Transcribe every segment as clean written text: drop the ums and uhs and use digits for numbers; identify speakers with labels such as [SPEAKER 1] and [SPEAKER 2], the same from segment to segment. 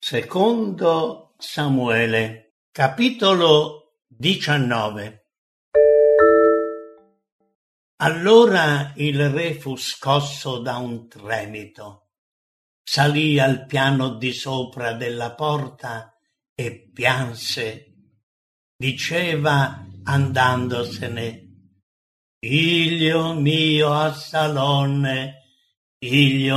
[SPEAKER 1] Secondo Samuele, capitolo 19. Allora il re fu scosso da un tremito, salì al piano di sopra della porta e pianse. Diceva andandosene: Figlio mio Assalonne, figlio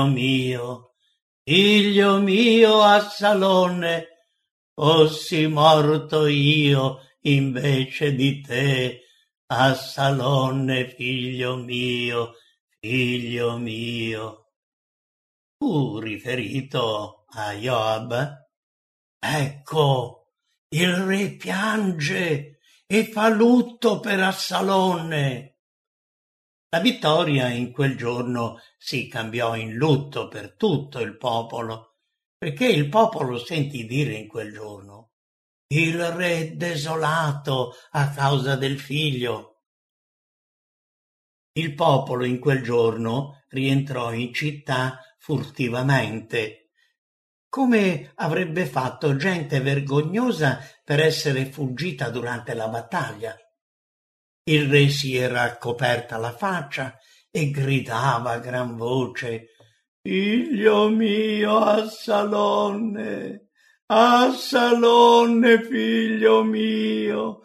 [SPEAKER 1] mio Assalonne, fossi morto io invece di te, Assalonne, figlio mio. Fu riferito a Joab. Ecco, il re piange e fa lutto per Assalonne. La vittoria in quel giorno si cambiò in lutto per tutto il popolo, perché il popolo sentì dire in quel giorno: il re è desolato a causa del figlio. Il popolo in quel giorno rientrò in città furtivamente, come avrebbe fatto gente vergognosa per essere fuggita durante la battaglia. Il re si era coperta la faccia e gridava a gran voce: Figlio mio Assalonne, Assalonne, figlio mio.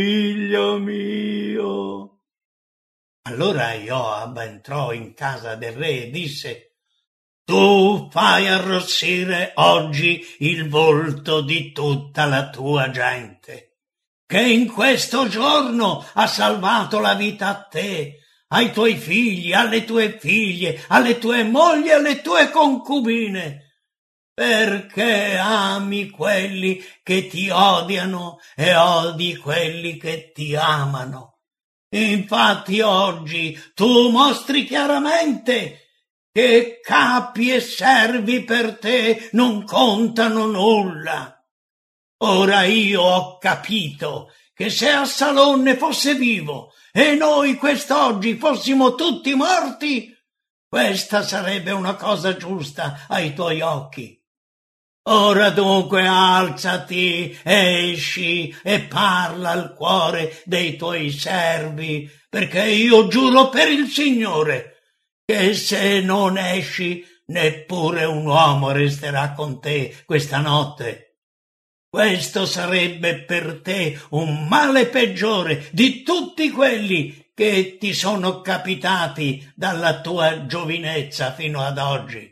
[SPEAKER 1] Allora Joab entrò in casa del re e disse: Tu fai arrossire oggi il volto di tutta la tua gente, che in questo giorno ha salvato la vita a te, ai tuoi figli, alle tue figlie, alle tue mogli e alle tue concubine, perché ami quelli che ti odiano e odi quelli che ti amano. Infatti oggi tu mostri chiaramente che capi e servi per te non contano nulla. Ora io ho capito che se Assalonne fosse vivo e noi quest'oggi fossimo tutti morti, questa sarebbe una cosa giusta ai tuoi occhi. Ora dunque alzati, esci e parla al cuore dei tuoi servi, perché io giuro per il Signore che se non esci neppure un uomo resterà con te questa notte. Questo sarebbe per te un male peggiore di tutti quelli che ti sono capitati dalla tua giovinezza fino ad oggi.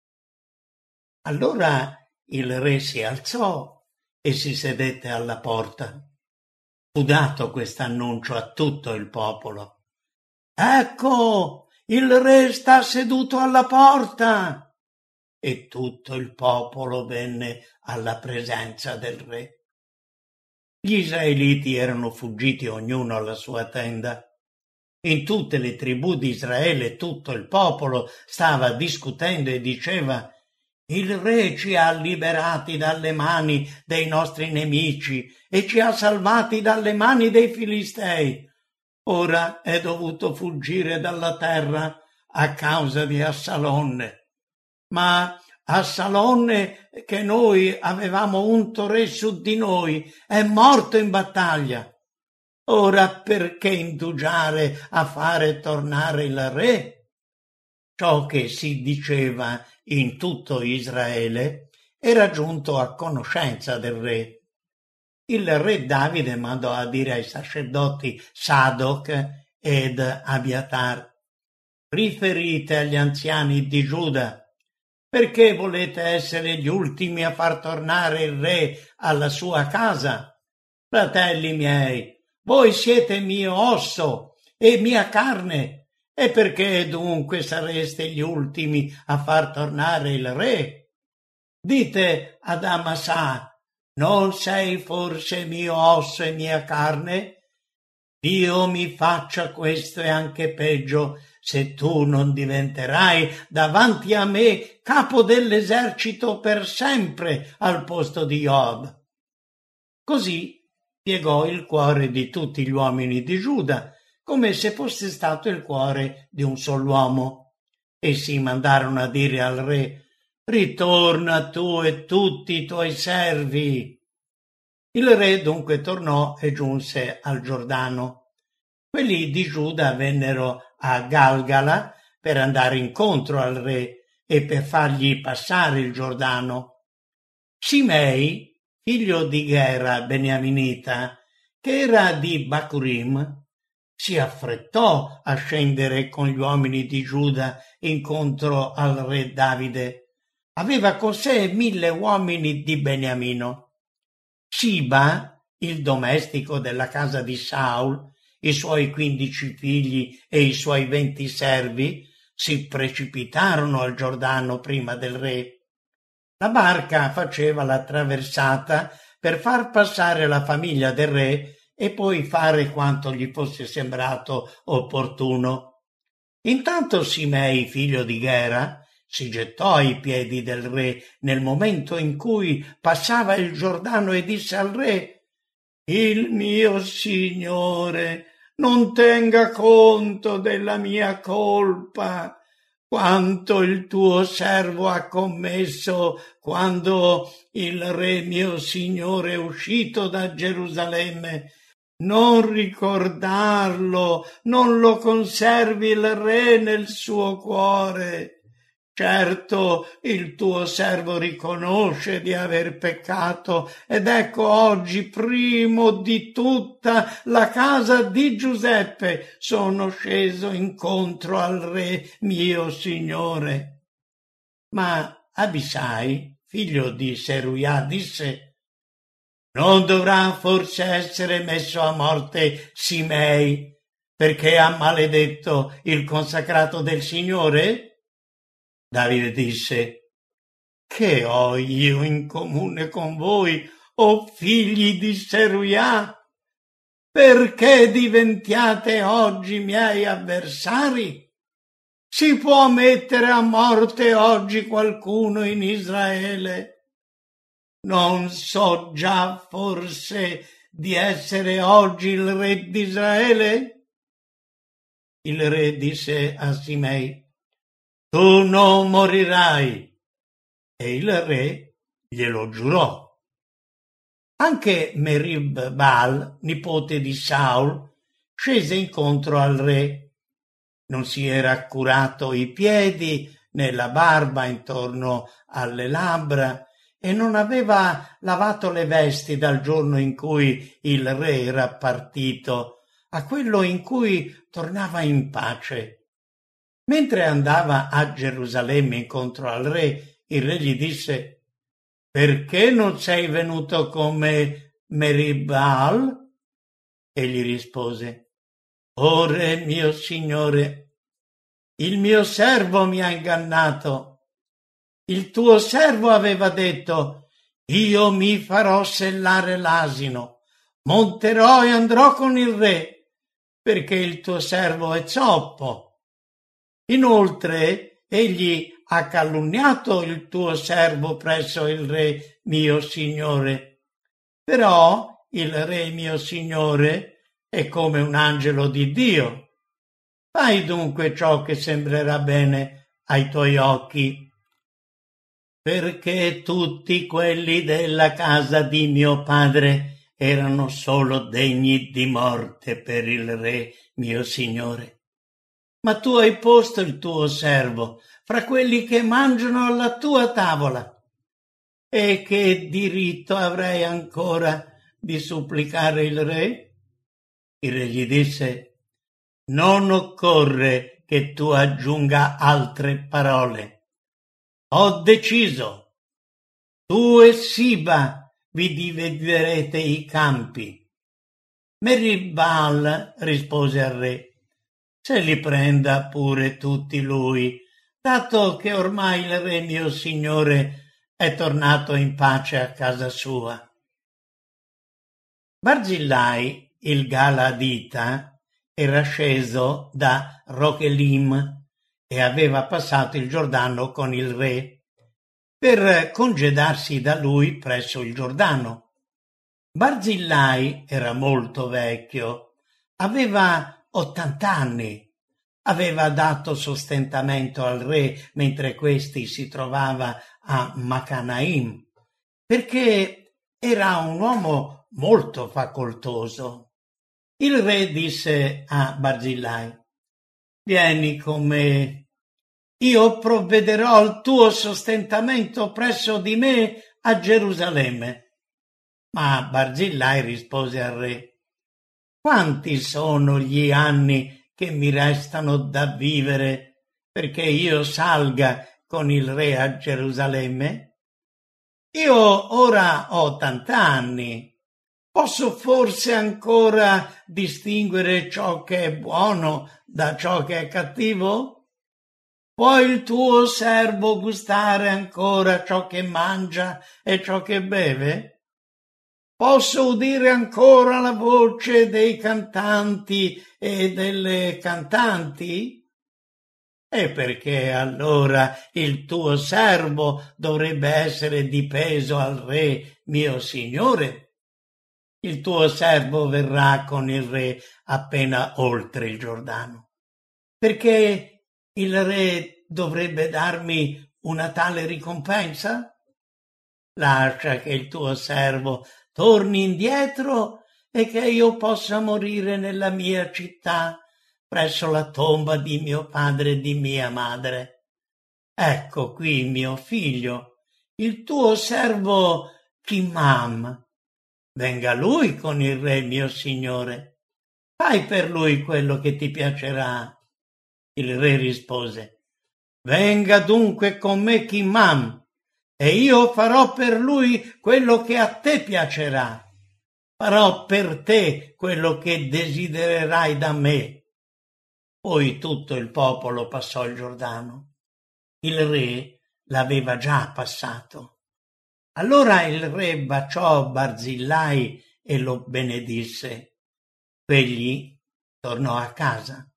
[SPEAKER 1] Allora il re si alzò e si sedette alla porta. Fu dato quest'annuncio a tutto il popolo. Ecco, il re sta seduto alla porta. E tutto il popolo venne alla presenza del re. Gli israeliti erano fuggiti ognuno alla sua tenda. In tutte le tribù di Israele tutto il popolo stava discutendo e diceva: il re ci ha liberati dalle mani dei nostri nemici e ci ha salvati dalle mani dei Filistei. Ora è dovuto fuggire dalla terra a causa di Assalonne. Ma Assalonne, che noi avevamo unto re su di noi, è morto in battaglia. Ora perché indugiare a fare tornare il re? Ciò che si diceva in tutto Israele era giunto a conoscenza del re. Il re Davide mandò a dire ai sacerdoti Sadoc ed Abiatar: riferite agli anziani di Giuda: perché volete essere gli ultimi a far tornare il re alla sua casa? Fratelli miei, voi siete mio osso e mia carne, e perché dunque sareste gli ultimi a far tornare il re? Dite ad Amasà: non sei forse mio osso e mia carne? Dio mi faccia questo e anche peggio, se tu non diventerai davanti a me capo dell'esercito per sempre al posto di Joab. Così piegò il cuore di tutti gli uomini di Giuda, come se fosse stato il cuore di un solo uomo. Essi mandarono a dire al re: ritorna tu e tutti i tuoi servi. Il re dunque tornò e giunse al Giordano. Quelli di Giuda vennero a Galgala per andare incontro al re e per fargli passare il Giordano. Simei, figlio di Gera beniaminita, che era di Bacurim, si affrettò a scendere con gli uomini di Giuda incontro al re Davide. Aveva con sé 1000 uomini di Beniamino. Siba, il domestico della casa di Saul, i suoi 15 figli e i suoi 20 servi si precipitarono al Giordano prima del re. La barca faceva la traversata per far passare la famiglia del re e poi fare quanto gli fosse sembrato opportuno. Intanto Simei, figlio di Gera, si gettò ai piedi del re nel momento in cui passava il Giordano e disse al re: «Il mio signore non tenga conto della mia colpa, quanto il tuo servo ha commesso quando il re mio signore è uscito da Gerusalemme. Non ricordarlo, non lo conservi il re nel suo cuore. Certo, il tuo servo riconosce di aver peccato ed ecco oggi, primo di tutta la casa di Giuseppe, sono sceso incontro al re mio signore». Ma Abisai, figlio di Seruia, disse: «Non dovrà forse essere messo a morte Simei perché ha maledetto il consacrato del Signore?» Davide disse: «Che ho io in comune con voi, o figli di Seruia? Perché diventiate oggi miei avversari? Si può mettere a morte oggi qualcuno in Israele? Non so già forse di essere oggi il re di Israele?» Il re disse a Simei: «Tu non morirai», e il re glielo giurò. Anche Merib-Baal, nipote di Saul, scese incontro al re. Non si era curato i piedi né la barba intorno alle labbra e non aveva lavato le vesti dal giorno in cui il re era partito a quello in cui tornava in pace. Mentre andava a Gerusalemme incontro al re, il re gli disse: «Perché non sei venuto come Merib-Baal?» Egli rispose: «O re mio signore, il mio servo mi ha ingannato. Il tuo servo aveva detto: io mi farò sellare l'asino, monterò e andrò con il re, perché il tuo servo è zoppo. Inoltre egli ha calunniato il tuo servo presso il re mio signore. Però il re mio signore è come un angelo di Dio. Fai dunque ciò che sembrerà bene ai tuoi occhi, perché tutti quelli della casa di mio padre erano solo degni di morte per il re mio signore. Ma tu hai posto il tuo servo fra quelli che mangiano alla tua tavola. E che diritto avrei ancora di supplicare il re?» Il re gli disse: «Non occorre che tu aggiunga altre parole. Ho deciso. Tu e Siba vi dividerete i campi». Merib-Baal rispose al re: «Se li prenda pure tutti lui, dato che ormai il re mio signore è tornato in pace a casa sua». Barzillai, il Galadita, era sceso da Rogelim e aveva passato il Giordano con il re per congedarsi da lui presso il Giordano. Barzillai era molto vecchio, aveva 80 anni. aveva dato sostentamento al re mentre questi si trovava a Macanaim, perché era un uomo molto facoltoso. Il re disse a Barzillai: «Vieni con me, io provvederò al tuo sostentamento presso di me a Gerusalemme». Ma Barzillai rispose al re: «Quanti sono gli anni che mi restano da vivere perché io salga con il re a Gerusalemme? Io ora ho 80 anni. Posso forse ancora distinguere ciò che è buono da ciò che è cattivo? Può il tuo servo gustare ancora ciò che mangia e ciò che beve? Posso udire ancora la voce dei cantanti e delle cantanti? E perché allora il tuo servo dovrebbe essere di peso al re mio signore? Il tuo servo verrà con il re appena oltre il Giordano, perché il re dovrebbe darmi una tale ricompensa? Lascia che il tuo servo torni indietro e che io possa morire nella mia città, presso la tomba di mio padre e di mia madre. Ecco qui mio figlio, il tuo servo Chimam. Venga lui con il re mio signore. Fai per lui quello che ti piacerà». Il re rispose: «Venga dunque con me Chimam, e io farò per lui quello che a te piacerà. Farò per te quello che desidererai da me». Poi tutto il popolo passò il Giordano. Il re l'aveva già passato. Allora il re baciò Barzillai e lo benedisse. Egli tornò a casa.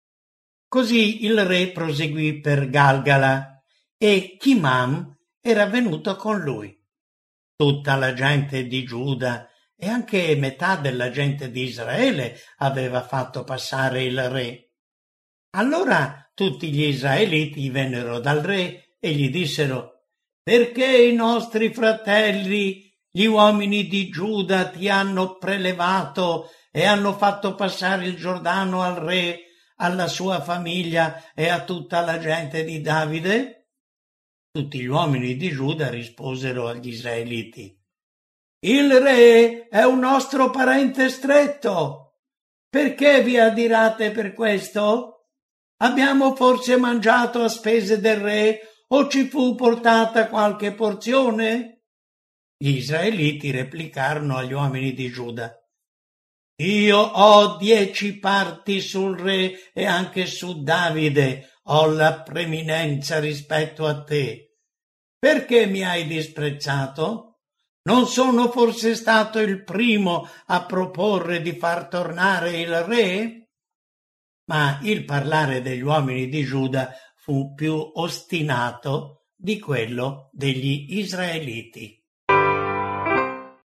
[SPEAKER 1] Così il re proseguì per Galgala e Chimam era venuto con lui. Tutta la gente di Giuda e anche metà della gente di Israele aveva fatto passare il re. Allora tutti gli israeliti vennero dal re e gli dissero: «Perché i nostri fratelli, gli uomini di Giuda, ti hanno prelevato e hanno fatto passare il Giordano al re, alla sua famiglia e a tutta la gente di Davide?» Tutti gli uomini di Giuda risposero agli israeliti: «Il re è un nostro parente stretto. Perché vi adirate per questo? Abbiamo forse mangiato a spese del re o ci fu portata qualche porzione?» Gli israeliti replicarono agli uomini di Giuda: «Io ho 10 parti sul re e anche su Davide ho la preminenza rispetto a te. Perché mi hai disprezzato? Non sono forse stato il primo a proporre di far tornare il re?» Ma il parlare degli uomini di Giuda fu più ostinato di quello degli israeliti.